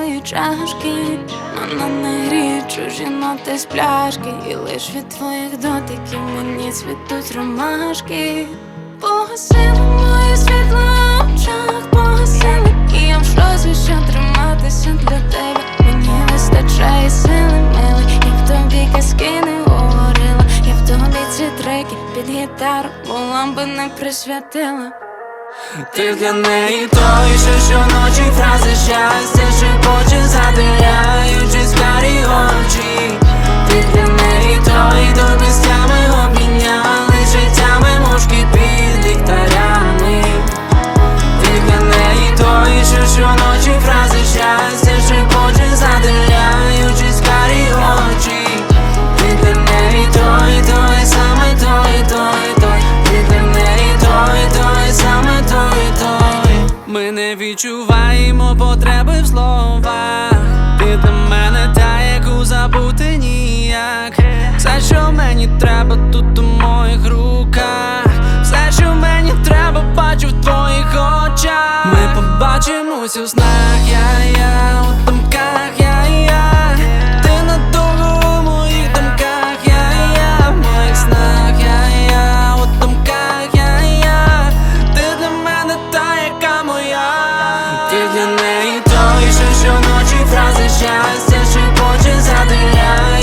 твої чашки, мене не гріють чужі ноти з пляшки, і лиш від твоїх дотиків мені цвітуть ромашки. Погасили мої світла в очах, погасили, і я в шоці, що триматися для тебе. Мені вистачає сили, милий, і в тобі казки не говорила. Я в тобі ці треки під гітару, бо ламби не присвятила. Ти для неї той, що щоночі фрази щастя шепоче, задивляючи карі очі. Ти для неї той, до місцями обміняли життями мушки під ліхтарями. Ти для неї той, що щоночі фрази щастя шепоче, задивляючи карі очі. Ти для неї той, той, саме той. Ти для неї той, саме той. Ми не відчуваємо потреби в словах. Ти для мене та, яку забути ніяк. Все, що мені треба, тут у моїх руках. Все, що мені треба, бачу в твоїх очах. Ми побачимось у снах, я у думках, я. Ти надовго у моїх думках, я в моїх снах, я у думках, я. Ти для мене та, яка моя. Ти для неї той, що щоночі фрази щастя шепоче, задивляє.